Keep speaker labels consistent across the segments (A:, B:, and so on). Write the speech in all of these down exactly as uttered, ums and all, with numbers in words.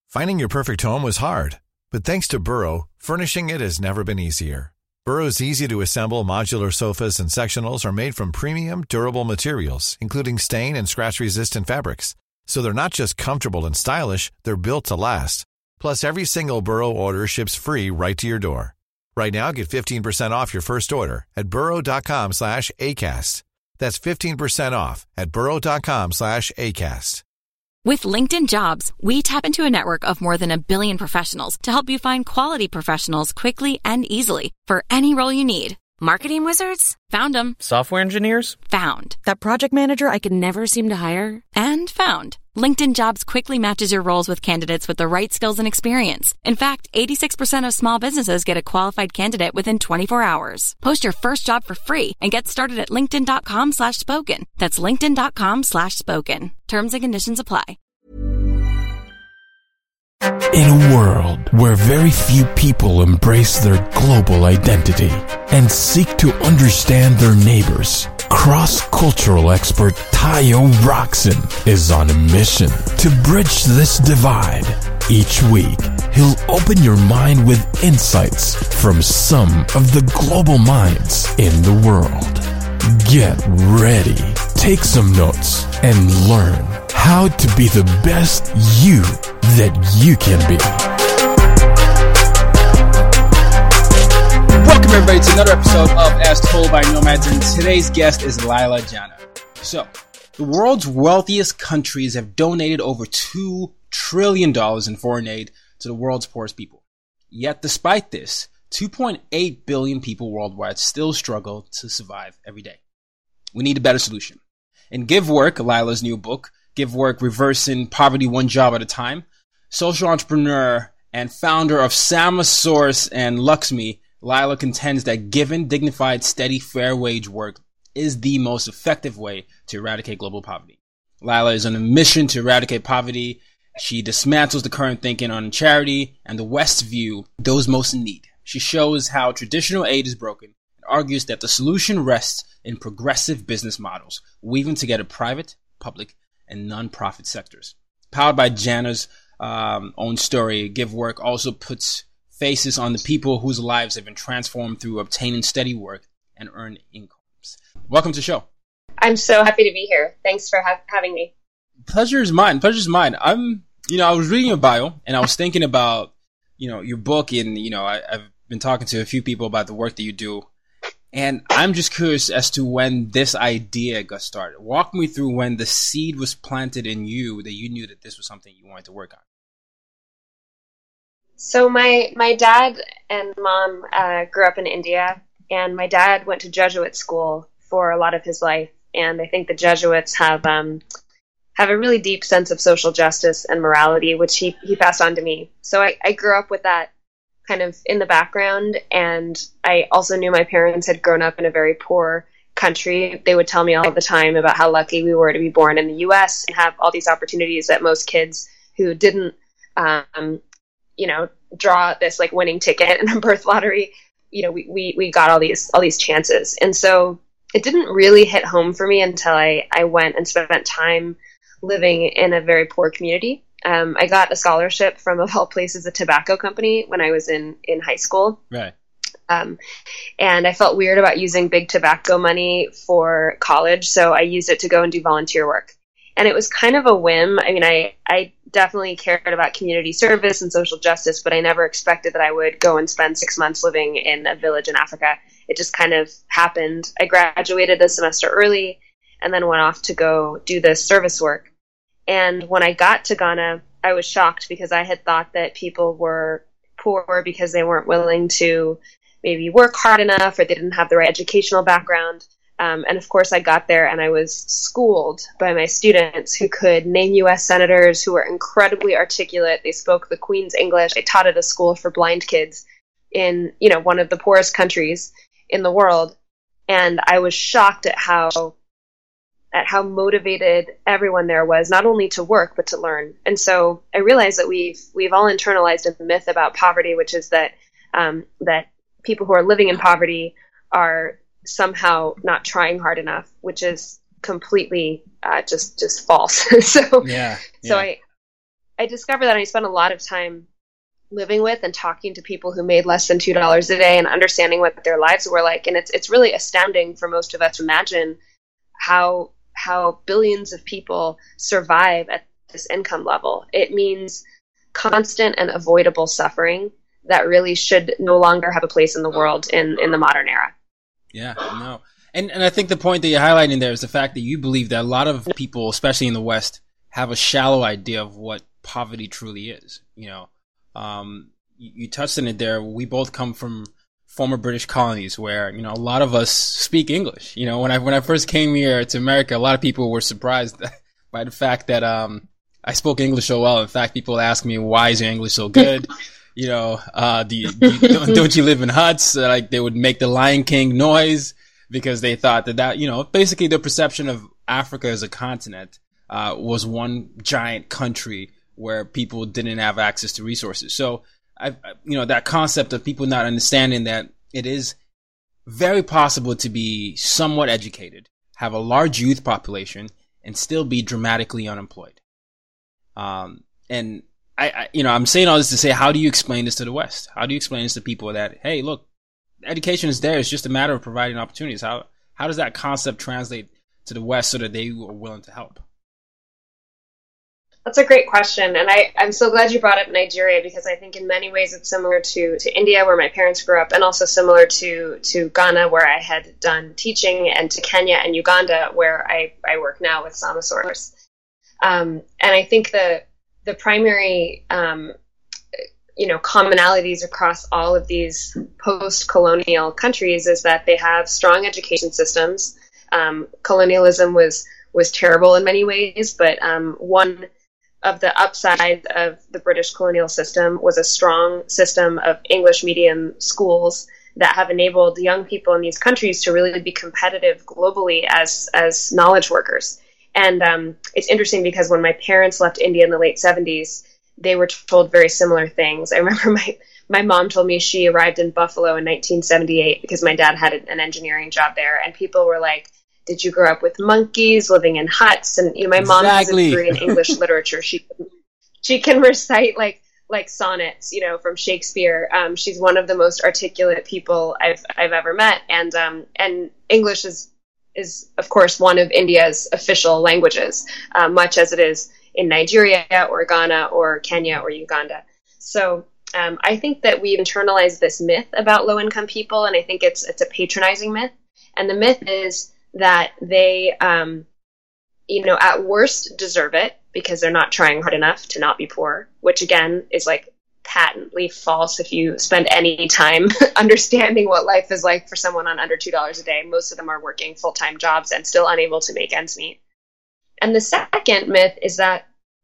A: Finding your perfect home was hard, but thanks to Burrow, furnishing it has never been easier. Burrow's easy-to-assemble modular sofas and sectionals are made from premium, durable materials, including stain and scratch-resistant fabrics. So they're not just comfortable and stylish, they're built to last. Plus, every single Burrow order ships free right to your door. Right now, get fifteen percent off your first order at burrow.com slash ACAST. That's fifteen percent off at burrow.com slash ACAST.
B: With LinkedIn Jobs, we tap into a network of more than a billion professionals to help you find quality professionals quickly and easily for any role you need. Marketing wizards? Found them.
C: Software engineers?
B: Found. That project manager I could never seem to hire? And found. LinkedIn Jobs quickly matches your roles with candidates with the right skills and experience. In fact, eighty-six percent of small businesses get a qualified candidate within twenty-four hours. Post your first job for free and get started at linkedin.com slash spoken. That's linkedin.com slash spoken. Terms and conditions apply.
D: In a world where very few people embrace their global identity and seek to understand their neighbors, cross-cultural expert Tayo Roxon is on a mission to bridge this divide. Each week, he'll open your mind with insights from some of the global minds in the world. Get ready, take some notes, and learn how to be the best you that you can be.
E: Welcome everybody to another episode of As Told by Nomads, and today's guest is Laila Janneh. So, the world's wealthiest countries have donated over two trillion dollars in foreign aid to the world's poorest people. Yet despite this, two point eight billion people worldwide still struggle to survive every day. We need a better solution. In Give Work, Laila's new book, Give Work, Reversing Poverty One Job at a Time, social entrepreneur and founder of Samasource and Luxme, Laila contends that given dignified, steady, fair wage work is the most effective way to eradicate global poverty. Laila is on a mission to eradicate poverty. She dismantles the current thinking on charity and the West's view those most in need. She shows how traditional aid is broken and argues that the solution rests in progressive business models, weaving together private, public, and non-profit sectors. Powered by Janneh's um, own story, Give Work also puts faces on the people whose lives have been transformed through obtaining steady work and earned incomes. Welcome to the show.
F: I'm so happy to be here. Thanks for ha- having me.
E: Pleasure is mine. Pleasure is mine. I'm, you know, I was reading your bio and I was thinking about, you know, your book, and, you know, I, I've been talking to a few people about the work that you do. And I'm just curious as to when this idea got started. Walk me through when the seed was planted in you that you knew that this was something you wanted to work on.
F: So my, my dad and mom uh, grew up in India, and my dad went to Jesuit school for a lot of his life. And I think the Jesuits have um, have a really deep sense of social justice and morality, which he, he passed on to me. So I, I grew up with that kind of in the background, and I also knew my parents had grown up in a very poor country. They would tell me all the time about how lucky we were to be born in the U S and have all these opportunities that most kids who didn't, um, you know, draw this like winning ticket in a birth lottery, you know, we, we, we got all these, all these chances. And so it didn't really hit home for me until I, I went and spent time living in a very poor community. Um, I got a scholarship from, of all places, a tobacco company when I was in, in high school.
E: Right.
F: Um, and I felt weird about using big tobacco money for college, so I used it to go and do volunteer work. And it was kind of a whim. I mean, I, I definitely cared about community service and social justice, but I never expected that I would go and spend six months living in a village in Africa. It just kind of happened. I graduated a semester early and then went off to go do this service work. And when I got to Ghana, I was shocked because I had thought that people were poor because they weren't willing to maybe work hard enough or they didn't have the right educational background. Um, and of course, I got there and I was schooled by my students who could name U S senators, who were incredibly articulate. They spoke the Queen's English. I taught at a school for blind kids in, you know, one of the poorest countries in the world. And I was shocked at how at how motivated everyone there was, not only to work, but to learn. And so I realized that we've, we've all internalized a myth about poverty, which is that, um, that people who are living in poverty are somehow not trying hard enough, which is completely, uh, just, just false. so,
E: yeah, yeah.
F: so I, I discovered that I spent a lot of time living with and talking to people who made less than two dollars a day and understanding what their lives were like. And it's, it's really astounding for most of us to imagine how, how billions of people survive at this income level. It means constant and avoidable suffering that really should no longer have a place in the world in, in the modern era.
E: Yeah, no. And and I think the point that you're highlighting there is the fact that you believe that a lot of people, especially in the West, have a shallow idea of what poverty truly is. You know, um, you, you touched on it there. We both come from former British colonies where, you know, a lot of us speak English. You know, when I when I first came here to America, a lot of people were surprised by the fact that um I spoke English so well. In fact, people ask me, why is your English so good? You know, uh, do you, do you, don't, don't you live in huts? Uh, like they would make the Lion King noise because they thought that that, you know, basically the perception of Africa as a continent, uh, was one giant country where people didn't have access to resources. So I, you know, that concept of people not understanding that it is very possible to be somewhat educated, have a large youth population, and still be dramatically unemployed. Um, and I, I, you know, I'm saying all this to say, how do you explain this to the West? How do you explain this to people that, hey, look, education is there. It's just a matter of providing opportunities. How, how does that concept translate to the West so that they are willing to help?
F: That's a great question. And I, I'm so glad you brought up Nigeria, because I think in many ways it's similar to, to India, where my parents grew up, and also similar to, to Ghana, where I had done teaching, and to Kenya and Uganda, where I, I work now with Samasource. Um, and I think the, the primary, um, you know, commonalities across all of these post-colonial countries is that they have strong education systems. Um, colonialism was, was terrible in many ways, but, um, one of the upsides of the British colonial system was a strong system of English medium schools that have enabled young people in these countries to really be competitive globally as, as knowledge workers. And um, it's interesting because when my parents left India in the late seventies, they were told very similar things. I remember my, my mom told me she arrived in Buffalo in nineteen seventy-eight because my dad had an engineering job there. And people were like, did you grow up with monkeys, living in huts? And you know, my mom has a degree in English literature. She she can recite like like sonnets, you know, from Shakespeare. Um, she's one of the most articulate people I've I've ever met. And um, and English is is, of course, one of India's official languages, uh, much as it is in Nigeria or Ghana or Kenya or Uganda. So um, I think that we've internalized this myth about low-income people, and I think it's it's a patronizing myth. And the myth is that they, um, you know, at worst deserve it because they're not trying hard enough to not be poor, which, again, is like patently false if you spend any time understanding what life is like for someone on under two dollars a day. Most of them are working full-time jobs and still unable to make ends meet. And the second myth is that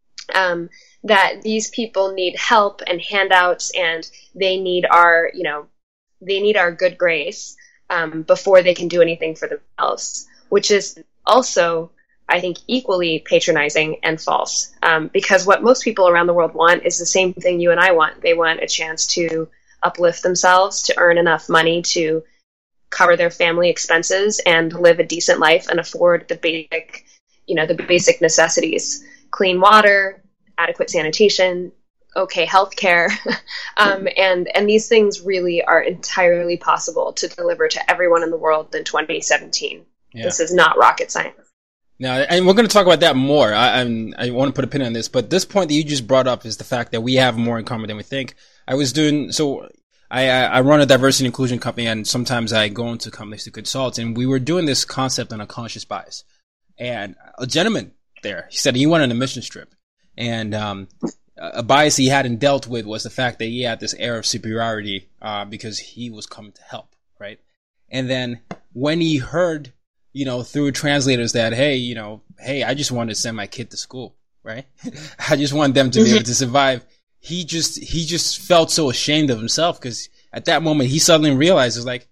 F: um, that these people need help and handouts, and they need our, you know, they need our good grace um, before they can do anything for themselves, which is also, I think, equally patronizing and false, um, because what most people around the world want is the same thing you and I want. They want a chance to uplift themselves, to earn enough money to cover their family expenses and live a decent life and afford the basic, you know, the basic necessities: clean water, adequate sanitation, okay healthcare, um, and and these things really are entirely possible to deliver to everyone in the world in twenty seventeen. Yeah. This is not rocket science.
E: Now, and we're going to talk about that more. I, I'm, I want to put a pin on this, but this point that you just brought up is the fact that we have more in common than we think. I was doing, so I, I run a diversity and inclusion company, and sometimes I go into companies to consult, and we were doing this concept on unconscious bias. And a gentleman there, he said he went on a mission trip, and um, a bias he hadn't dealt with was the fact that he had this air of superiority uh, because he was coming to help, right? And then when he heard, you know, through translators that, hey, you know, hey, I just wanted to send my kid to school, right? I just want them to be able to survive. He just, he just felt so ashamed of himself because at that moment he suddenly realized, it's like,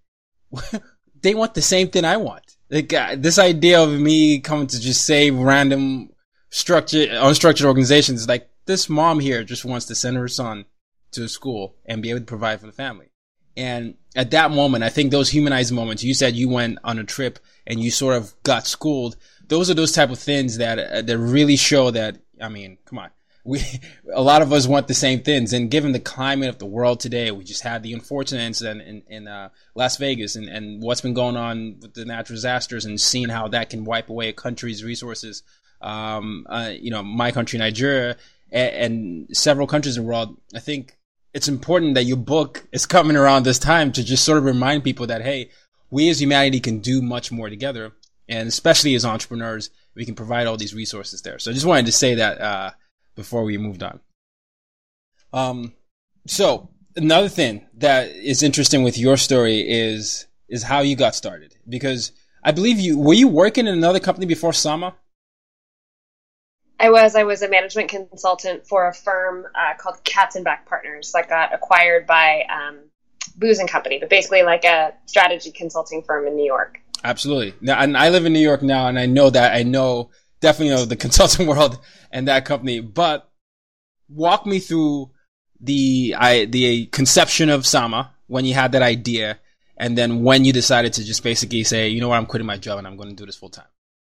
E: they want the same thing I want. Like, uh, this idea of me coming to just save random structured, unstructured organizations is like, this mom here just wants to send her son to school and be able to provide for the family. And at that moment, I think those humanizing moments, you said you went on a trip and you sort of got schooled. Those are those type of things that, uh, that really show that, I mean, come on. we, a lot of us want the same things. And given the climate of the world today, we just had the unfortunate incident in, in uh, Las Vegas and, and what's been going on with the natural disasters and seeing how that can wipe away a country's resources. Um, uh, you know, my country, Nigeria, and, and several countries in the world. I think it's important that your book is coming around this time to just sort of remind people that, hey, we as humanity can do much more together. And especially as entrepreneurs, we can provide all these resources there. So I just wanted to say that uh, before we moved on. Um, so another thing that is interesting with your story is is how you got started. Because I believe you, were you working in another company before Sama?
F: I was. I was a management consultant for a firm uh, called Katzenbach Partners that got acquired by um, Booz and Company, but basically like a strategy consulting firm in New York.
E: Absolutely. Now, and I live in New York now, and I know that. I know, definitely know the consulting world and that company. But walk me through the I, the conception of Sama, when you had that idea, and then when you decided to just basically say, you know what, I'm quitting my job and I'm going to do this full time.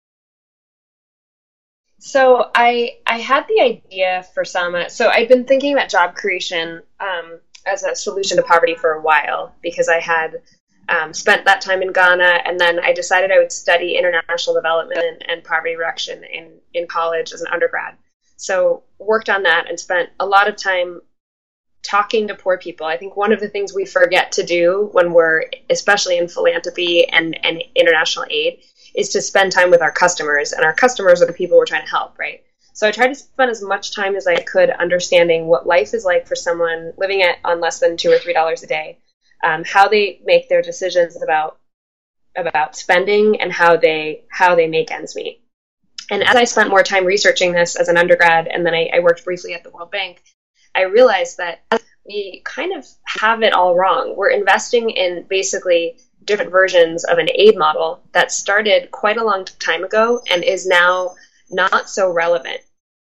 F: So I I had the idea for Sama. So I'd been thinking about job creation um, as a solution to poverty for a while, because I had Um, spent that time in Ghana, and then I decided I would study international development and, and poverty reduction in, in college as an undergrad. So worked on that and spent a lot of time talking to poor people. I think one of the things we forget to do when we're, especially in philanthropy and, and international aid, is to spend time with our customers, and our customers are the people we're trying to help, right? So I tried to spend as much time as I could understanding what life is like for someone living at, on less than two or three dollars a day. Um, how they make their decisions about about spending and how they how they make ends meet. And as I spent more time researching this as an undergrad, and then I, I worked briefly at the World Bank, I realized that we kind of have it all wrong. We're investing in basically different versions of an aid model that started quite a long time ago and is now not so relevant.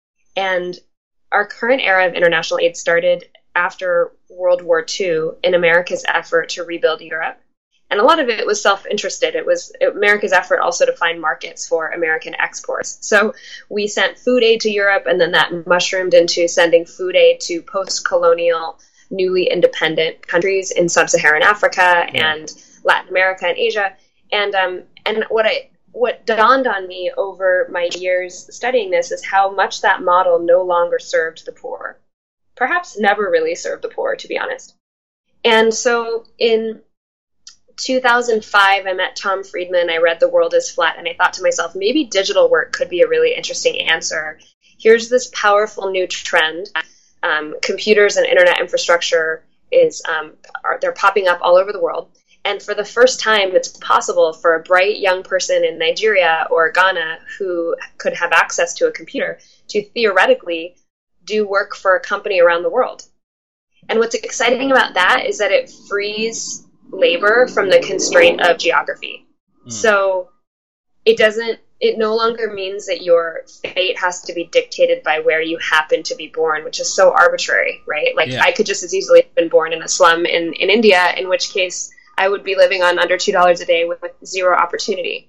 F: And our current era of international aid started after World War Two in America's effort to rebuild Europe. And a lot of it was self-interested. It was America's effort also to find markets for American exports. So we sent food aid to Europe, and then that mushroomed into sending food aid to post-colonial, newly independent countries in sub-Saharan Africa and Latin America and Asia. And um, and what I what dawned on me over my years studying this is how much that model no longer served the poor. Perhaps never really served the poor, to be honest. And so in two thousand five, I met Tom Friedman. I read The World is Flat, and I thought to myself, maybe digital work could be a really interesting answer. Here's this powerful new trend. Um, computers and internet infrastructure is um, are, they're popping up all over the world. And for the first time, it's possible for a bright young person in Nigeria or Ghana who could have access to a computer to theoretically do work for a company around the world. And what's exciting about that is that it frees labor from the constraint of geography. Mm. So it doesn't, it no longer means that your fate has to be dictated by where you happen to be born, which is so arbitrary, right? Like yeah. I could just as easily have been born in a slum in, in India, in which case I would be living on under two dollars a day with, with zero opportunity.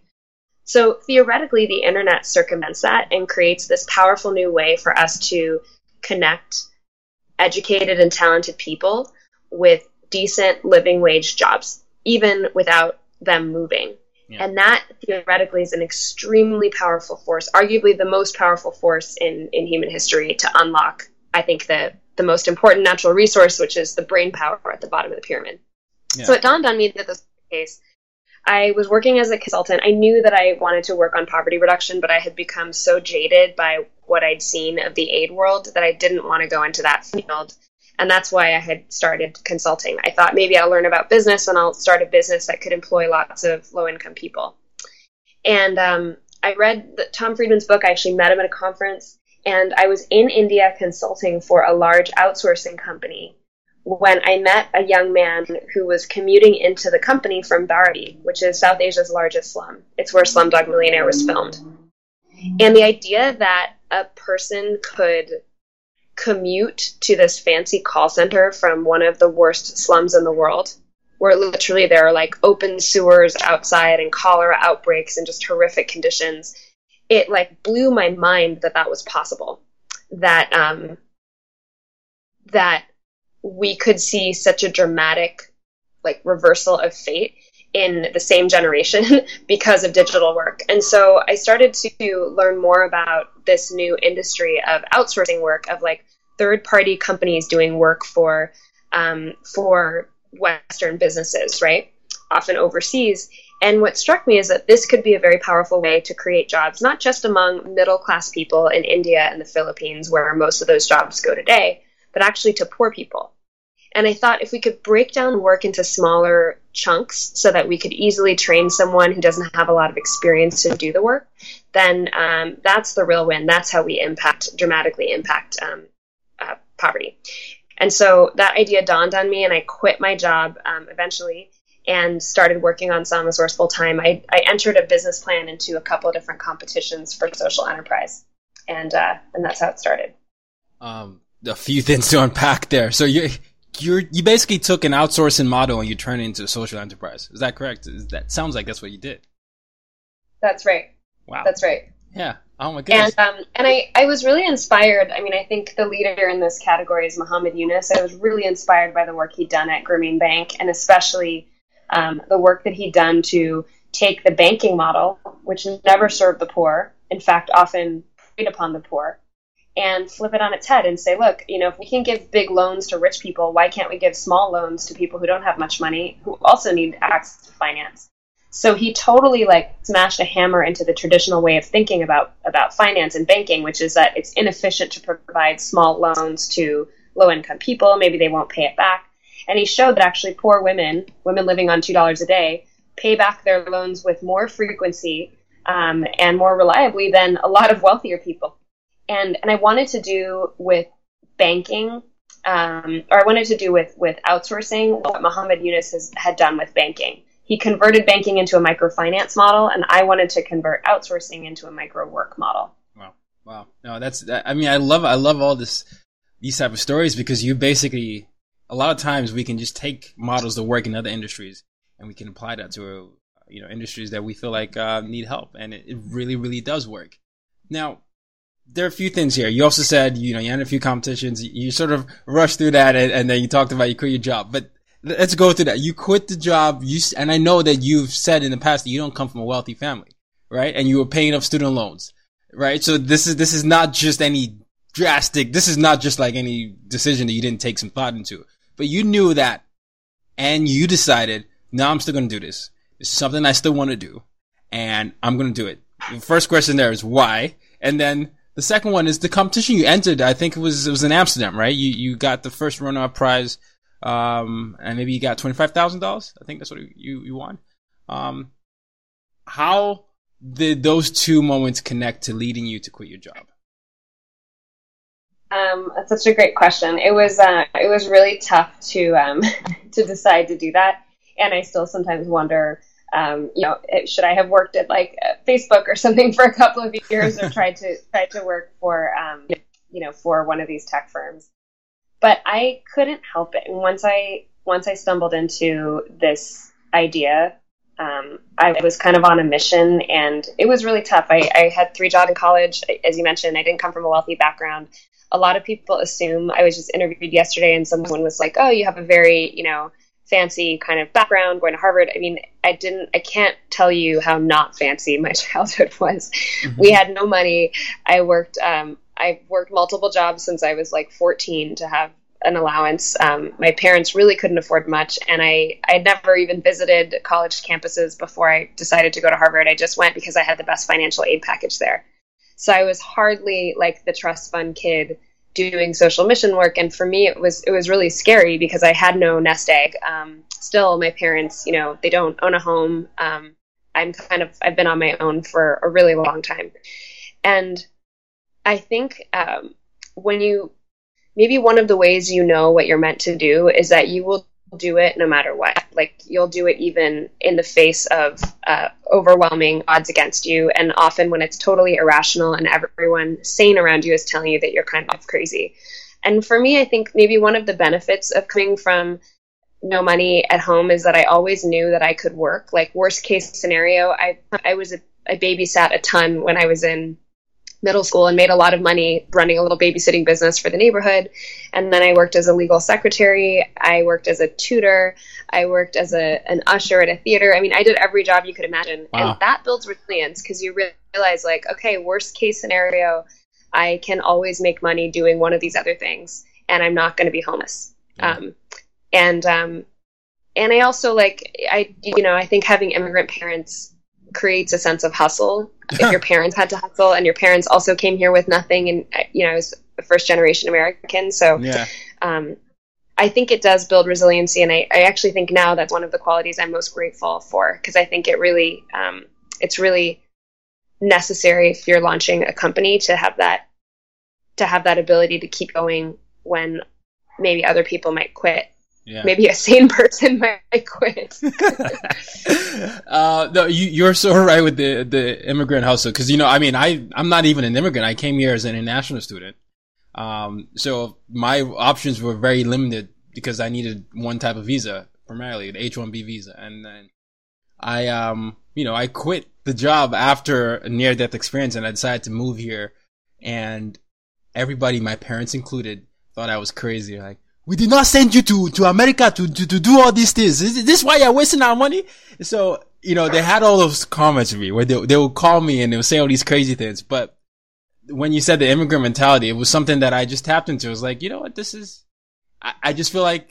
F: So theoretically, the internet circumvents that and creates this powerful new way for us to connect educated and talented people with decent living wage jobs, even without them moving. Yeah. And that theoretically is an extremely powerful force, arguably the most powerful force in, in human history to unlock, I think, the, the most important natural resource, which is the brain power at the bottom of the pyramid. Yeah. So it dawned on me that this was the case. I was working as a consultant. I knew that I wanted to work on poverty reduction, but I had become so jaded by what I'd seen of the aid world that I didn't want to go into that field. And that's why I had started consulting. I thought maybe I'll learn about business and I'll start a business that could employ lots of low-income people. And um, I read the, Tom Friedman's book. I actually met him at a conference. And I was in India consulting for a large outsourcing company when I met a young man who was commuting into the company from Dharavi, which is South Asia's largest slum. It's where Slumdog Millionaire was filmed. And the idea that a person could commute to this fancy call center from one of the worst slums in the world, where literally there are like open sewers outside and cholera outbreaks and just horrific conditions, it like blew my mind that that was possible. that um, that we could see such a dramatic like reversal of fate in the same generation because of digital work. And so I started to learn more about this new industry of outsourcing work, of like third-party companies doing work for um, for Western businesses, right? Often overseas. And what struck me is that this could be a very powerful way to create jobs, not just among middle-class people in India and the Philippines, where most of those jobs go today, but actually to poor people. And I thought if we could break down work into smaller chunks so that we could easily train someone who doesn't have a lot of experience to do the work, then um, that's the real win. That's how we impact, dramatically impact um, uh, poverty. And so that idea dawned on me, and I quit my job um, eventually and started working on Samasource full time. I, I entered a business plan into a couple of different competitions for social enterprise, and uh, and that's how it started.
E: Um, a few things to unpack there. So you you you basically took an outsourcing model and you turned it into a social enterprise. Is that correct? Is that sounds like that's what you did.
F: That's right.
E: Wow.
F: That's right.
E: Yeah. Oh my goodness.
F: And um, and I, I was really inspired. I mean, I think the leader in this category is Muhammad Yunus. I was really inspired by the work he'd done at Grameen Bank, and especially um, the work that he'd done to take the banking model, which never served the poor, in fact, often preyed upon the poor, and flip it on its head and say, look, you know, if we can give big loans to rich people, why can't we give small loans to people who don't have much money, who also need access to finance? So he totally like smashed a hammer into the traditional way of thinking about, about finance and banking, which is that it's inefficient to provide small loans to low-income people. Maybe they won't pay it back. And he showed that actually poor women, women living on two dollars a day, pay back their loans with more frequency um, and more reliably than a lot of wealthier people. And and I wanted to do with banking, um, or I wanted to do with, with outsourcing what Muhammad Yunus has, had done with banking. He converted banking into a microfinance model, and I wanted to convert outsourcing into a micro work model.
E: Wow, wow! No, that's. That, I mean, I love, I love all this, these type of stories, because you basically, a lot of times we can just take models that work in other industries and we can apply that to, you know, industries that we feel like uh, need help, and it, it really, really does work. Now, there are a few things here. You also said, you know, you had a few competitions. You, you sort of rushed through that, and, and then you talked about you quit your job, but. Let's go through that. You quit the job, you, and I know that you've said in the past that you don't come from a wealthy family, right? And you were paying off student loans, right? So this is, this is not just any drastic, this is not just like any decision that you didn't take some thought into, but you knew that, and you decided, no, I'm still going to do this. This is something I still want to do, and I'm going to do it. The first question there is why, and then the second one is the competition you entered. I think it was, it was in Amsterdam, right? You, you got the first runner-up prize. Um, and maybe you got twenty-five thousand dollars. I think that's what you, you won. Um, how did those two moments connect to leading you to quit your job?
F: Um, that's such a great question. It was, uh, it was really tough to, um, to decide to do that. And I still sometimes wonder, um, you know, it, should I have worked at like Facebook or something for a couple of years, or tried to, tried to work for, um, you know, for one of these tech firms. But I couldn't help it. And once I once I stumbled into this idea, um, I was kind of on a mission, and it was really tough. I, I had three jobs in college. As you mentioned, I didn't come from a wealthy background. A lot of people assume, I was just interviewed yesterday, and someone was like, oh, you have a very, you know, fancy kind of background, going to Harvard. I mean, I didn't, I can't tell you how not fancy my childhood was. Mm-hmm. We had no money. I worked, um, I worked multiple jobs since I was like fourteen to have an allowance. Um, my parents really couldn't afford much, and I I never even visited college campuses before I decided to go to Harvard. I just went because I had the best financial aid package there. So I was hardly like the trust fund kid doing social mission work, and for me it was it was really scary because I had no nest egg. Um, still, my parents, you know, they don't own a home. Um, I'm kind of I've been on my own for a really long time, and I think um, when you, maybe one of the ways you know what you're meant to do is that you will do it no matter what. Like you'll do it even in the face of uh, overwhelming odds against you. And often when it's totally irrational and everyone sane around you is telling you that you're kind of crazy. And for me, I think maybe one of the benefits of coming from no money at home is that I always knew that I could work. Like worst case scenario, I I was a, I babysat a ton when I was in middle school and made a lot of money running a little babysitting business for the neighborhood. And then I worked as a legal secretary. I worked as a tutor. I worked as a an usher at a theater. I mean, I did every job you could imagine. Wow. And that builds resilience because you realize, like, okay, worst case scenario, I can always make money doing one of these other things, and I'm not going to be homeless. Yeah. Um, and um, and I also, like, I you know, I think having immigrant parents creates a sense of hustle. If your parents had to hustle, and your parents also came here with nothing, and you know, I was a first generation American, so yeah. um, I think it does build resiliency, and I, I actually think now that's one of the qualities I'm most grateful for, because I think it really um, it's really necessary if you're launching a company to have that to have that ability to keep going when maybe other people might quit. Yeah. Maybe a sane person might quit.
E: uh, no, you, you're so right with the, the immigrant hustle. Cause you know, I mean, I, I'm not even an immigrant. I came here as an international student. Um, so my options were very limited because I needed one type of visa, primarily the H one B visa. And then I, um, you know, I quit the job after a near death experience, and I decided to move here, and everybody, my parents included, thought I was crazy. Like, we did not send you to, to America to, to, to do all these things. Is this why you're wasting our money? So, you know, they had all those comments of me where they, they would call me and they would say all these crazy things. But when you said the immigrant mentality, it was something that I just tapped into. I was like, you know what? This is, I, I just feel like.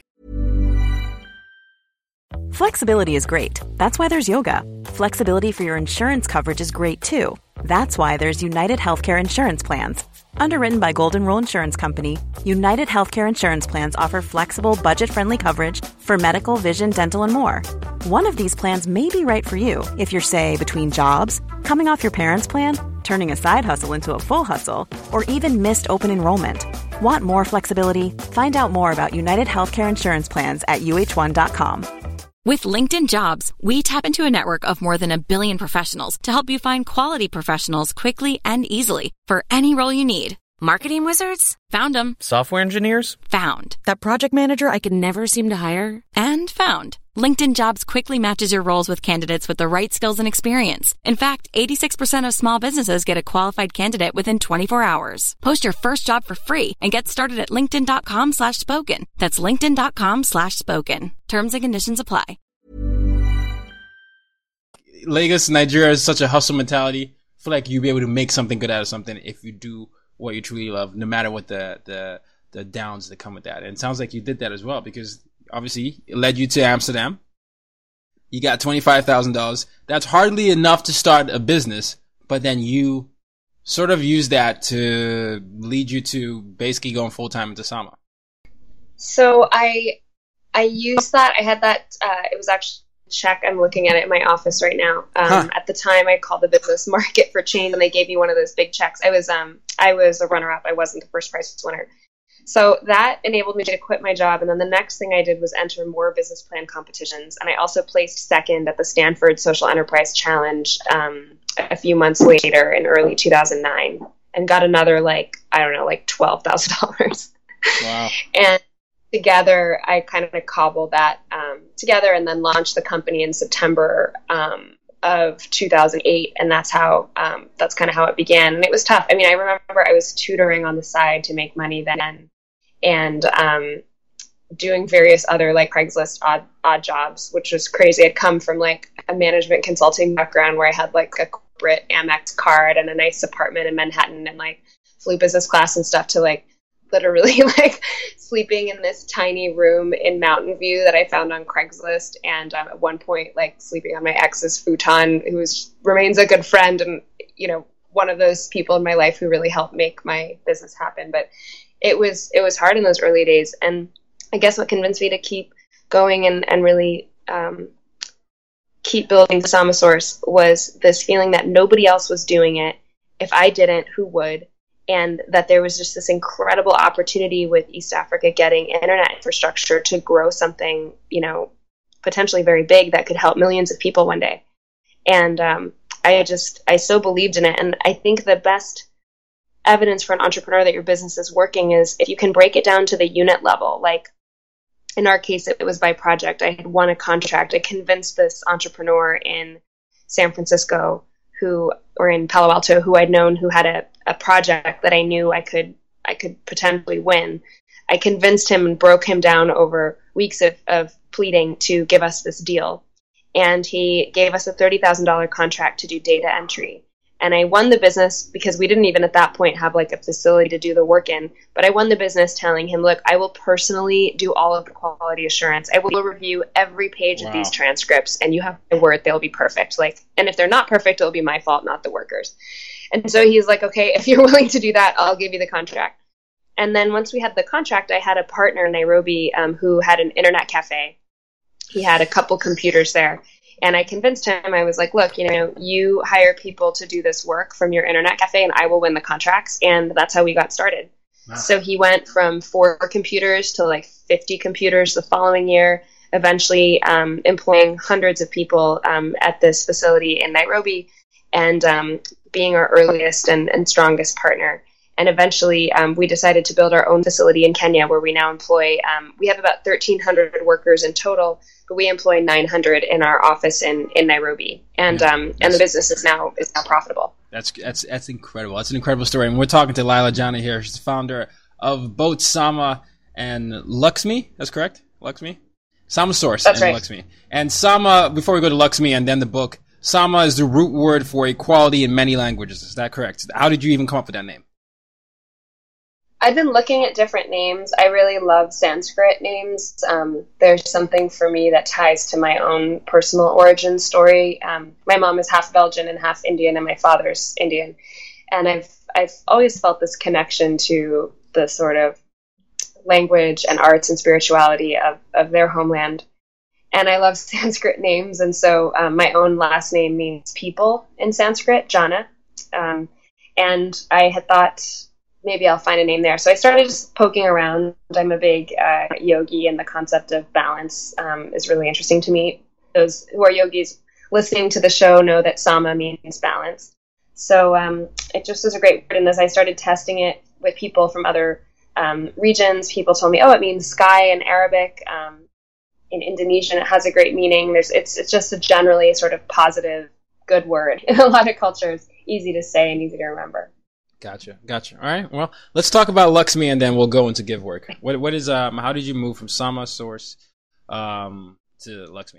B: Flexibility is great. That's why there's yoga. Flexibility for your insurance coverage is great too. That's why there's United Healthcare Insurance Plans. Underwritten by Golden Rule Insurance Company, United Healthcare Insurance Plans offer flexible, budget-friendly coverage for medical, vision, dental, and more. One of these plans may be right for you if you're, say, between jobs, coming off your parents' plan, turning a side hustle into a full hustle, or even missed open enrollment. Want more flexibility? Find out more about United Healthcare Insurance Plans at U H one dot com.
C: With LinkedIn Jobs, we tap into a network of more than a billion professionals to help you find quality professionals quickly and easily for any role you need. Marketing wizards? Found them.
G: Software engineers?
C: Found.
B: That project manager I could never seem to hire?
C: And found. LinkedIn Jobs quickly matches your roles with candidates with the right skills and experience. In fact, eighty-six percent of small businesses get a qualified candidate within twenty-four hours. Post your first job for free and get started at linkedin.com slash spoken. That's linkedin.com slash spoken. Terms and conditions apply.
E: Lagos, Nigeria is such a hustle mentality. I feel like you'll be able to make something good out of something if you do what you truly love, no matter what the, the, the downs that come with that. And it sounds like you did that as well, because obviously it led you to Amsterdam. You got twenty-five thousand dollars. That's hardly enough to start a business, but then you sort of use that to lead you to basically going full-time into Sama.
F: So I, I used that. I had that, uh, it was actually check. I'm looking at it in my office right now. Um, huh. At the time I called the business market for change, and they gave me one of those big checks. I was, um, I was a runner-up. I wasn't the first prize winner. So that enabled me to quit my job. And then the next thing I did was enter more business plan competitions. And I also placed second at the Stanford Social Enterprise Challenge um, a few months later in early two thousand nine, and got another, like, I don't know, like twelve thousand dollars.
E: Wow.
F: And together, I kind of cobbled that um, together and then launched the company in September um, of two thousand eight. And that's how, um, that's kind of how it began. And it was tough. I mean, I remember I was tutoring on the side to make money then, and um, doing various other like Craigslist odd, odd jobs, which was crazy. I'd come from like a management consulting background where I had like a corporate Amex card and a nice apartment in Manhattan and like flew business class and stuff, to like literally like sleeping in this tiny room in Mountain View that I found on Craigslist. And um, at one point, like sleeping on my ex's futon, who was, remains a good friend and, you know, one of those people in my life who really helped make my business happen. But it was, it was hard in those early days. And I guess what convinced me to keep going and, and really um, keep building Samasource was this feeling that nobody else was doing it. If I didn't, who would? And that there was just this incredible opportunity with East Africa getting internet infrastructure to grow something, you know, potentially very big that could help millions of people one day. And um, I just, I so believed in it. And I think the best evidence for an entrepreneur that your business is working is if you can break it down to the unit level. Like in our case, it was by project. I had won a contract. I convinced this entrepreneur in San Francisco who, or in Palo Alto, who I'd known who had a, a project that I knew I could I could potentially win. I convinced him and broke him down over weeks of, of pleading to give us this deal. And he gave us a thirty thousand dollars contract to do data entry. And I won the business because we didn't even at that point have like a facility to do the work in. But I won the business telling him, look, I will personally do all of the quality assurance. I will review every page wow. of these transcripts, and you have my word, they'll be perfect. Like, and if they're not perfect, it'll be my fault, not the workers. And so he's like, okay, if you're willing to do that, I'll give you the contract. And then once we had the contract, I had a partner in Nairobi um, who had an internet cafe. He had a couple computers there. And I convinced him, I was like, look, you know, you hire people to do this work from your internet cafe and I will win the contracts. And that's how we got started. Wow. So he went from four computers to like fifty computers the following year, eventually um, employing hundreds of people um, at this facility in Nairobi and um, being our earliest and, and strongest partner. And eventually um, we decided to build our own facility in Kenya where we now employ, um, we have about thirteen hundred workers in total, but we employ nine hundred in our office in, in Nairobi. And
E: yeah,
F: um, and the business is now is now profitable.
E: That's that's that's incredible. That's an incredible story. And we're talking to Laila Jana here. She's the founder of both Sama and Luxme. That's correct? Luxme? Sama Source
F: That's
E: and
F: right.
E: Luxme. And Sama, before we go to Luxme and then the book, Sama is the root word for equality in many languages. Is that correct? How did you even come up with that name?
F: I've been looking at different names. I really love Sanskrit names. Um, there's something for me that ties to my own personal origin story. Um, my mom is half Belgian and half Indian, and my father's Indian. And I've I've always felt this connection to the sort of language and arts and spirituality of, of their homeland. And I love Sanskrit names, and so um, my own last name means people in Sanskrit, Jana. Um, and I had thought, maybe I'll find a name there. So I started just poking around. I'm a big uh, yogi, and the concept of balance um, is really interesting to me. Those who are yogis listening to the show know that Sama means balance. So um, it just was a great word. And as I started testing it with people from other um, regions, people told me, oh, it means sky in Arabic. Um, in Indonesian, it has a great meaning. There's, it's, it's just a generally sort of positive, good word. In a lot of cultures, easy to say and easy to remember.
E: Gotcha, gotcha. All right. Well, let's talk about Luxme, and then we'll go into GiveWork. What, what is um? How did you move from Sama Source um to Luxme?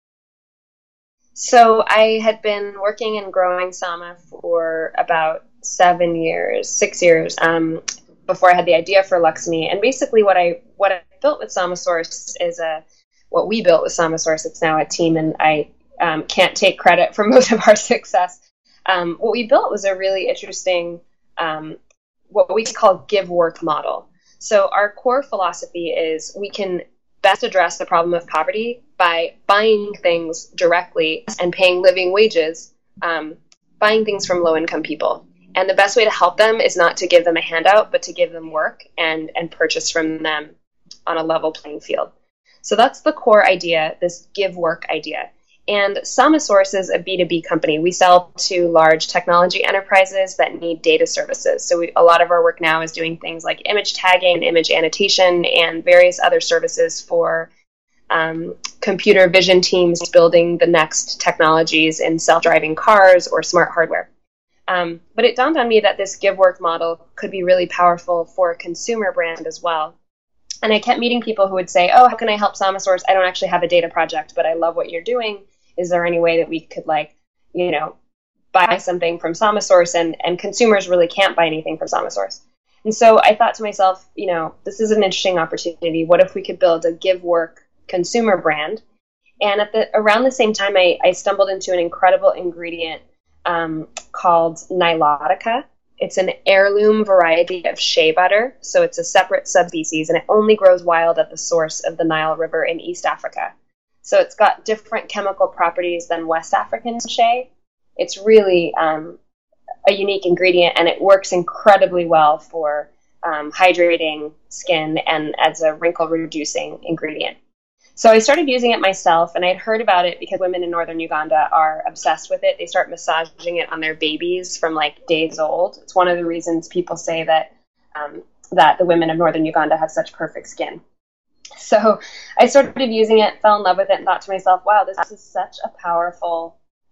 F: So I had been working and growing Sama for about seven years, six years um, before I had the idea for Luxme. And basically, what I what I built with Sama Source is a what we built with Sama Source. It's now a team, and I um, can't take credit for most of our success. Um, what we built was a really interesting Um, what we call GiveWork model. So our core philosophy is we can best address the problem of poverty by buying things directly and paying living wages, um, buying things from low-income people. And the best way to help them is not to give them a handout, but to give them work and, and purchase from them on a level playing field. So that's the core idea, this GiveWork idea. And Sama Source is a B two B company. We sell to large technology enterprises that need data services. So we, a lot of our work now is doing things like image tagging and image annotation and various other services for um, computer vision teams building the next technologies in self-driving cars or smart hardware. Um, but it dawned on me that this GiveWork model could be really powerful for a consumer brand as well. And I kept meeting people who would say, oh, how can I help Sama Source? I don't actually have a data project, but I love what you're doing. Is there any way that we could, like, you know, buy something from Sama Source? And, and consumers really can't buy anything from Sama Source. And so I thought to myself, you know, this is an interesting opportunity. What if we could build a GiveWork consumer brand? And at the around the same time, I, I stumbled into an incredible ingredient um, called Nilotica. It's an heirloom variety of shea butter. So it's a separate subspecies, and it only grows wild at the source of the Nile River in East Africa. So it's got different chemical properties than West African shea. It's really um, a unique ingredient, and it works incredibly well for um, hydrating skin and as a wrinkle-reducing ingredient. So I started using it myself, and I'd heard about it because women in northern Uganda are obsessed with it. They start massaging it on their babies from like days old. It's one of the reasons people say that um, that the women of northern Uganda have such perfect skin. So I started using it, fell in love with it, and thought to myself, wow, this is such a powerful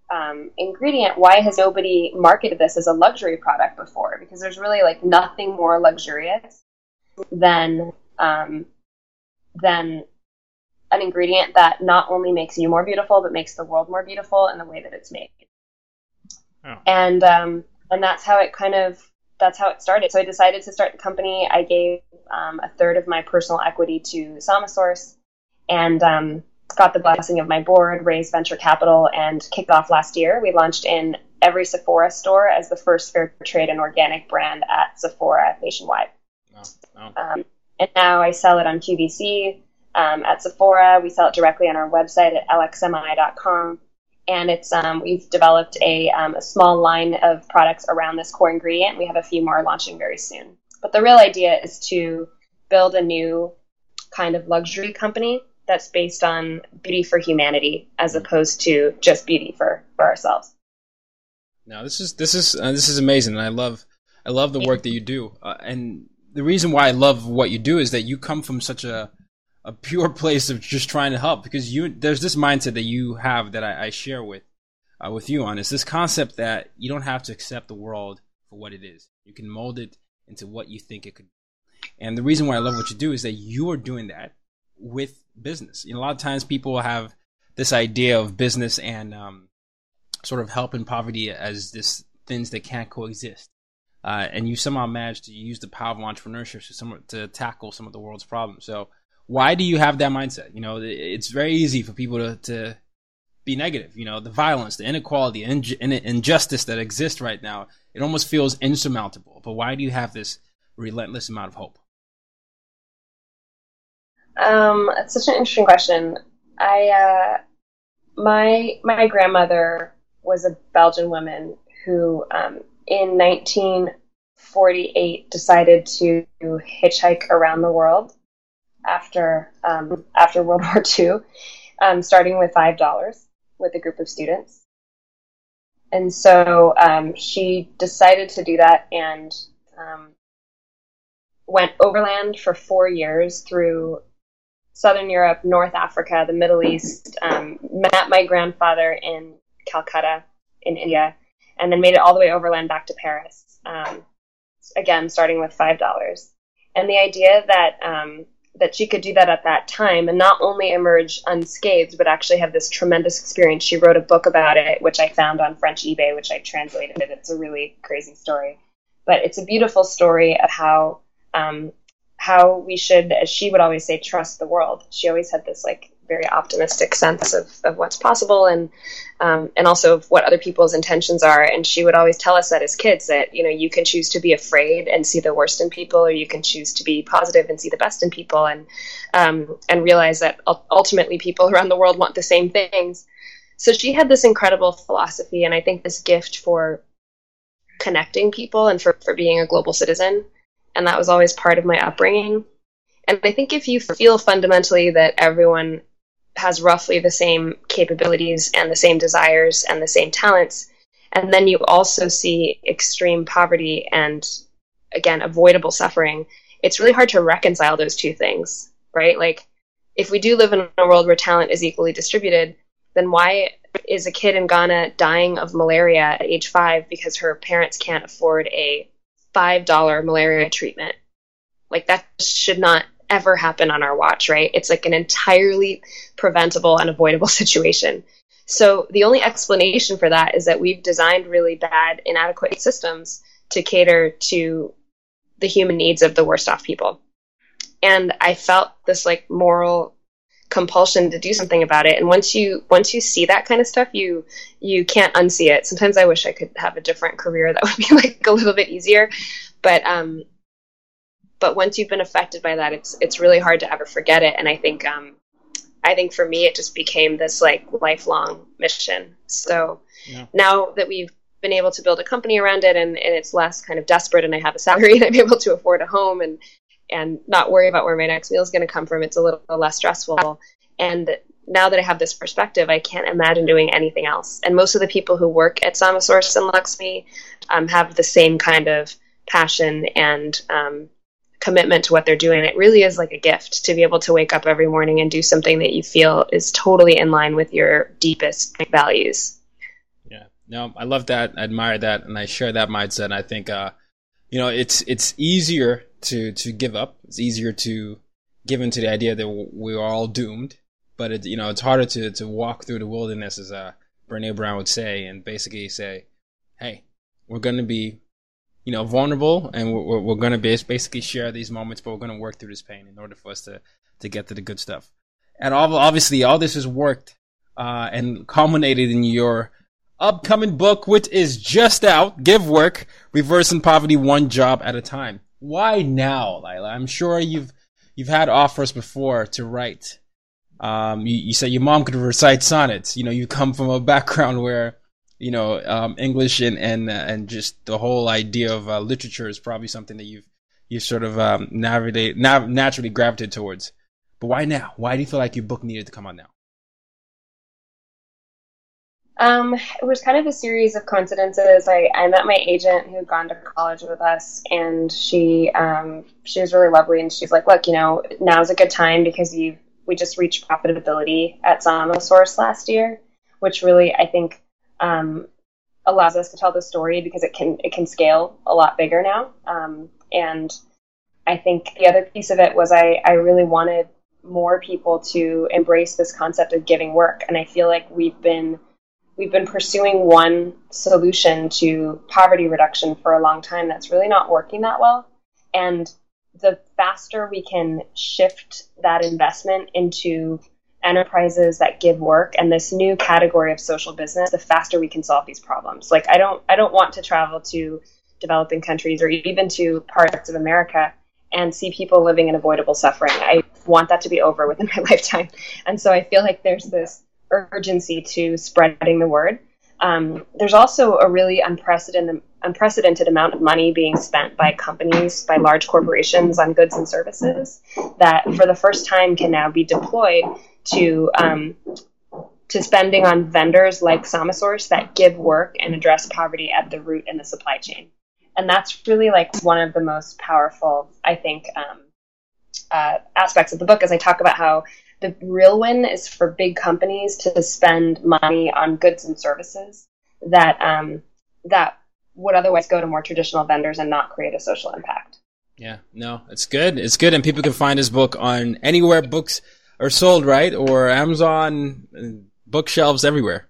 F: um, ingredient, why has nobody marketed this as a luxury product before? Because there's really like nothing more luxurious than um, than an ingredient that not only makes you more beautiful, but makes the world more beautiful in the way that it's made. Oh. And um, and that's how it kind of that's how it started. So I decided to start the company. I gave um, a third of my personal equity to Samasource, and um, got the blessing of my board, raised venture capital, and kicked off last year. We launched in every Sephora store as the first fair trade and organic brand at Sephora nationwide. Oh. Oh. Um, and now I sell it on Q V C. Um, at Sephora, we sell it directly on our website at L X M I dot com, and it's um, we've developed a, um, a small line of products around this core ingredient. We have a few more launching very soon. But the real idea is to build a new kind of luxury company that's based on beauty for humanity, as opposed to just beauty for, for ourselves.
E: Now, this is this is uh, this is amazing, and I love I love the work that you do. Uh, and the reason why I love what you do is that you come from such a a pure place of just trying to help, because you there's this mindset that you have that I, I share with uh, with you on. It's this concept that you don't have to accept the world for what it is. You can mold it into what you think it could be. And the reason why I love what you do is that you are doing that with business. You know, a lot of times people have this idea of business and um, sort of help and poverty as this things that can't coexist. Uh, and you somehow managed to use the power of entrepreneurship to, some, to tackle some of the world's problems. So why do you have that mindset? You know, it's very easy for people to, to be negative. You know, the violence, the inequality, and inj- injustice that exists right now, it almost feels insurmountable. But why do you have this relentless amount of hope?
F: Um, it's such an interesting question. I, uh, my, my grandmother was a Belgian woman who, um, in nineteen forty-eight decided to hitchhike around the world after, um, after World War Two, um, starting with five dollars with a group of students. And so, um, she decided to do that and, um, went overland for four years through Southern Europe, North Africa, the Middle East, um, met my grandfather in Calcutta in India, and then made it all the way overland back to Paris, um, again, starting with five dollars. And the idea that um, that she could do that at that time and not only emerge unscathed, but actually have this tremendous experience. She wrote a book about it, which I found on French eBay, which I translated. It's a really crazy story. But it's a beautiful story of how um, how we should, as she would always say, trust the world. She always had this like very optimistic sense of, of what's possible and um, and also of what other people's intentions are. And she would always tell us that as kids that, you know, you can choose to be afraid and see the worst in people, or you can choose to be positive and see the best in people, and um, and realize that ultimately people around the world want the same things. So she had this incredible philosophy, and I think this gift for connecting people and for, for being a global citizen. And that was always part of my upbringing. And I think if you feel fundamentally that everyone has roughly the same capabilities and the same desires and the same talents, and then you also see extreme poverty and, again, avoidable suffering, it's really hard to reconcile those two things, right? Like, if we do live in a world where talent is equally distributed, then why is a kid in Ghana dying of malaria at age five because her parents can't afford a five dollar malaria treatment? Like, that should not ever happen on our watch, right? It's like an entirely preventable and avoidable situation. So the only explanation for that is that we've designed really bad, inadequate systems to cater to the human needs of the worst off people. And I felt this like moral compulsion to do something about it. And once you once you see that kind of stuff, you you can't unsee it. Sometimes I wish I could have a different career that would be like a little bit easier. But um But once you've been affected by that, it's it's really hard to ever forget it. And I think um, I think for me, it just became this like lifelong mission. So yeah. Now that we've been able to build a company around it, and, and it's less kind of desperate, and I have a salary, and I'm able to afford a home, and and not worry about where my next meal is going to come from, it's a little less stressful. And now that I have this perspective, I can't imagine doing anything else. And most of the people who work at Samasource and Luxme um, have the same kind of passion and um, commitment to what they're doing. It really is like a gift to be able to wake up every morning and do something that you feel is totally in line with your deepest values.
E: No, I love that. I admire that. And I share that mindset. And I think, uh, you know, it's, it's easier to, to give up. It's easier to give into the idea that we're all doomed, but it, you know, it's harder to, to walk through the wilderness, as, uh, Brene Brown would say, and basically say, hey, we're going to be, you know, vulnerable, and we're, we're going to basically share these moments, but we're going to work through this pain in order for us to, to get to the good stuff. And all, obviously, all this has worked uh, and culminated in your upcoming book, which is just out, Give Work, Reversing Poverty One Job at a Time. Why now, Lila? I'm sure you've you've had offers before to write. Um, you, you said your mom could recite sonnets. You know, you come from a background where, you know, um, English and and uh, and just the whole idea of uh, literature is probably something that you've you sort of um, navigate nav- naturally gravitated towards. But why now? Why do you feel like your book needed to come out now?
F: Um, it was kind of a series of coincidences. I, I met my agent who had gone to college with us, and she um, she was really lovely. And she's like, "Look, you know, now's a good time because you we just reached profitability at Samosource last year, which really I think um, allows us to tell the story because it can it can scale a lot bigger now. Um, and I think the other piece of it was I I really wanted more people to embrace this concept of giving work, and I feel like we've been We've been pursuing one solution to poverty reduction for a long time that's really not working that well. And the faster we can shift that investment into enterprises that give work and this new category of social business, the faster we can solve these problems. Like I don't, I don't want to travel to developing countries or even to parts of America and see people living in avoidable suffering. I want that to be over within my lifetime. And so I feel like there's this urgency to spreading the word. Um, there's also a really unprecedented unprecedented amount of money being spent by companies, by large corporations on goods and services that for the first time can now be deployed to um, to spending on vendors like Samosource that give work and address poverty at the root in the supply chain. And that's really like one of the most powerful, I think, um, uh, aspects of the book, as I talk about how the real win is for big companies to spend money on goods and services that um, that would otherwise go to more traditional vendors and not create a social impact.
E: Yeah, no, it's good. It's good, and people can find this book on anywhere books are sold, right? Or Amazon, bookshelves everywhere.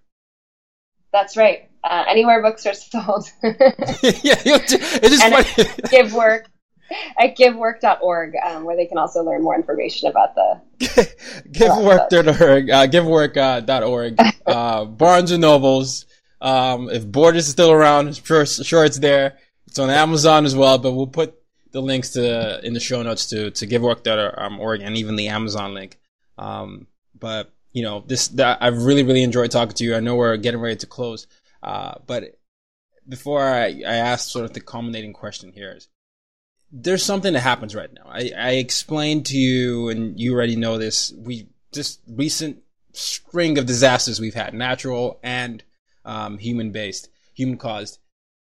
F: That's right. Uh, anywhere books are sold.
E: Yeah, it's just
F: and
E: funny.
F: Give Work. At give work dot org, um, where they can also learn more information about the
E: give work dot org, uh, give work dot org, uh, Barnes and Nobles. Um, if Borders is still around, sure, sure it's there. It's on Amazon as well, but we'll put the links to in the show notes to to give work dot org and even the Amazon link. Um, but you know, this that I've really really enjoyed talking to you. I know we're getting ready to close, uh, but before I, I ask sort of the culminating question here is, there's something that happens right now. I, I explained to you, and you already know this, we this recent string of disasters we've had, natural and um, human-based, human-caused.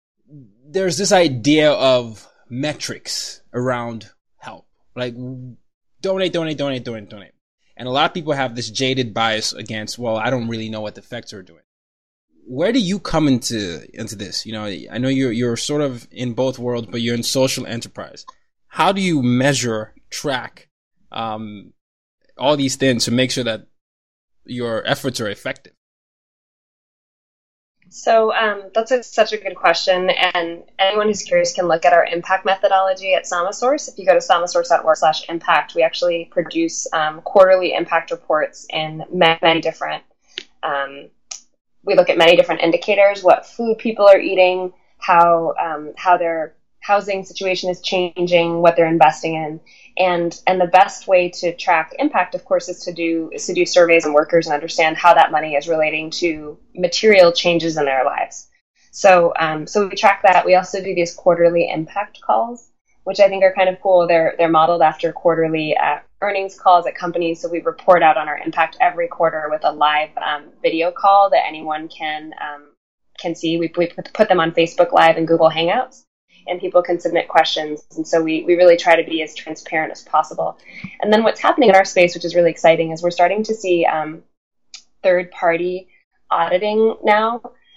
E: There's this idea of metrics around help. Like, donate, donate, donate, donate, donate. And a lot of people have this jaded bias against, well, I don't really know what the effects are doing. Where do you come into into this? You know, I know you're you're sort of in both worlds, but you're in social enterprise. How do you measure, track um, all these things to make sure that your efforts are effective?
F: So um, that's a, such a good question, and anyone who's curious can look at our impact methodology at Samosource. If you go to samosource dot org slash impact, we actually produce um, quarterly impact reports in many, many different um we look at many different indicators, what food people are eating, how um, how their housing situation is changing, what they're investing in. And and the best way to track impact, of course, is to do is to do surveys on workers and understand how that money is relating to material changes in their lives. So um, so we track that. We also do these quarterly impact calls, which I think are kind of cool. They're they're modeled after quarterly uh, earnings calls at companies. So we report out on our impact every quarter with a live um, video call that anyone can um, can see. We, we put them on Facebook Live and Google Hangouts, and people can submit questions. And so we, we really try to be as transparent as possible. And then what's happening in our space, which is really exciting, is we're starting to see um, third-party auditing now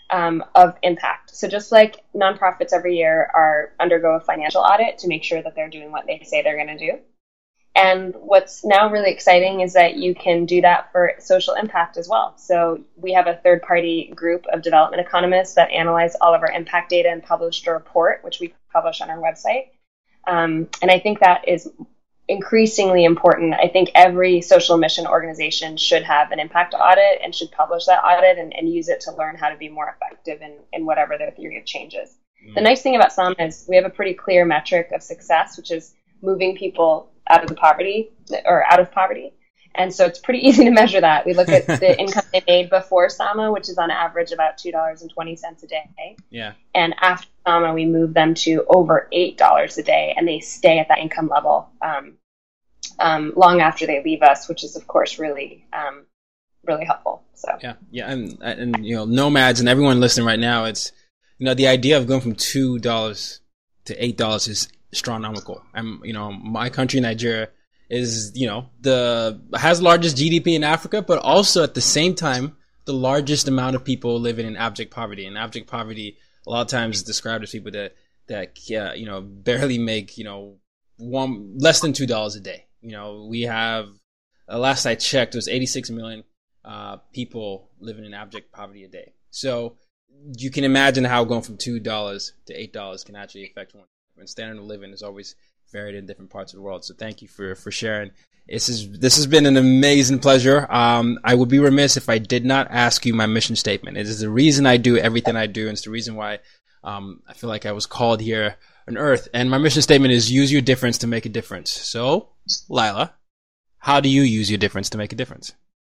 F: um, of impact. So just like nonprofits every year are undergo a financial audit to make sure that they're doing what they say they're going to do. And what's now really exciting is that you can do that for social impact as well. So we have a third-party group of development economists that analyze all of our impact data and published a report, which we publish on our website. Um, and I think that is increasingly important. I think every social mission organization should have an impact audit and should publish that audit and, and use it to learn how to be more effective in, in whatever their theory of change is. Mm. The nice thing about Sama is we have a pretty clear metric of success, which is moving people out of the poverty or out of poverty. And so it's pretty easy to measure that. We look at the income they made before Sama, which is on average about two dollars and twenty cents a day.
E: Yeah.
F: And after Sama, we move them to over eight dollars a day, and they stay at that income level um, um, long after they leave us, which is, of course, really, um, really helpful. So
E: yeah, yeah, and and you know, nomads and everyone listening right now, it's you know the idea of going from two dollars to eight dollars is astronomical. I'm, you know, my country, Nigeria, is, you know, the has the largest G D P in Africa, but also at the same time, the largest amount of people living in abject poverty. And abject poverty, a lot of times, is described as people that that uh, you know barely make you know one less than two dollars a day. You know, we have uh, last I checked, it was eighty-six million uh, people living in abject poverty a day. So you can imagine how going from two dollars to eight dollars can actually affect one. And standard of living is always varied in different parts of the world. So thank you for, for sharing. This is, this has been an amazing pleasure. Um, I would be remiss if I did not ask you my mission statement. It is the reason I do everything I do. And it's the reason why, um, I feel like I was called here on earth. And my mission statement is use your difference to make a difference. So, Lila, how do you use your difference to make a difference?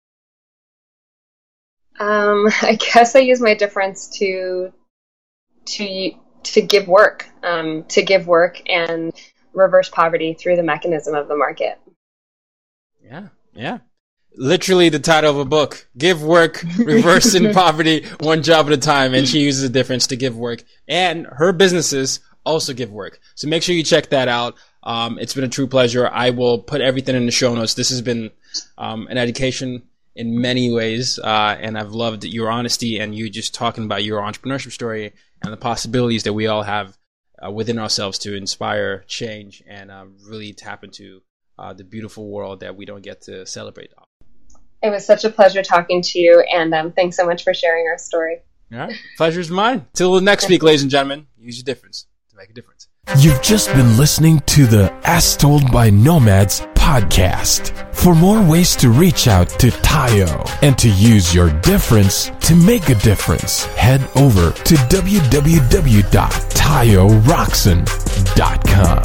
F: Um, I guess I use my difference to, to, to give work, um, to give work and reverse poverty through the mechanism of the market.
E: Yeah, yeah. Literally the title of a book, Give Work, Reversing Poverty, One Job at a Time. And she uses the difference to give work. And her businesses also give work. So make sure you check that out. Um, it's been a true pleasure. I will put everything in the show notes. This has been um, an education in many ways. Uh, and I've loved your honesty and you just talking about your entrepreneurship story and the possibilities that we all have uh, within ourselves to inspire change and uh, really tap into uh, the beautiful world that we don't get to celebrate.
F: It was such a pleasure talking to you, and um, thanks so much for sharing our story.
E: All right. Pleasure's mine. Till next week, ladies and gentlemen, use your difference to make a difference.
D: You've just been listening to the As Told by Nomads podcast. For more ways to reach out to Tayo and to use your difference to make a difference, head over to w w w dot tayo roxon dot com.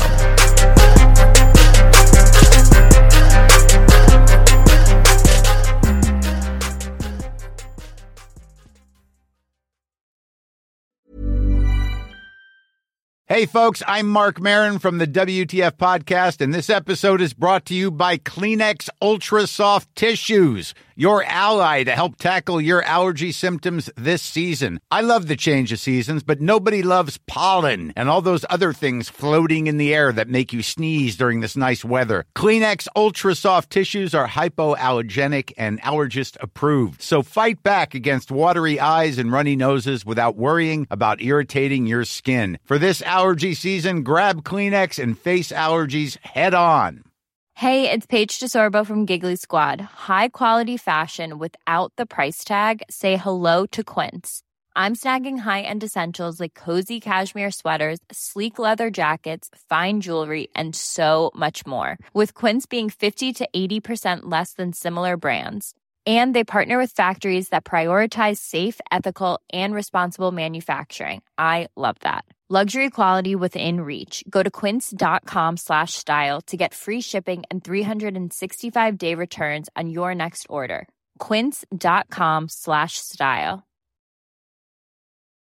G: Hey folks, I'm Mark Maron from the W T F podcast, and this episode is brought to you by Kleenex Ultra Soft Tissues, your ally to help tackle your allergy symptoms this season. I love the change of seasons, but nobody loves pollen and all those other things floating in the air that make you sneeze during this nice weather. Kleenex Ultra Soft Tissues are hypoallergenic and allergist approved, so fight back against watery eyes and runny noses without worrying about irritating your skin. For this allergy season, grab Kleenex and face allergies head on.
H: Hey, it's Paige DeSorbo from Giggly Squad. High quality fashion without the price tag. Say hello to Quince. I'm snagging high-end essentials like cozy cashmere sweaters, sleek leather jackets, fine jewelry, and so much more. With Quince being fifty to eighty percent less than similar brands. And they partner with factories that prioritize safe, ethical, and responsible manufacturing. I love that. Luxury quality within reach. Go to quince.com slash style to get free shipping and three sixty-five day returns on your next order. Quince.com slash style.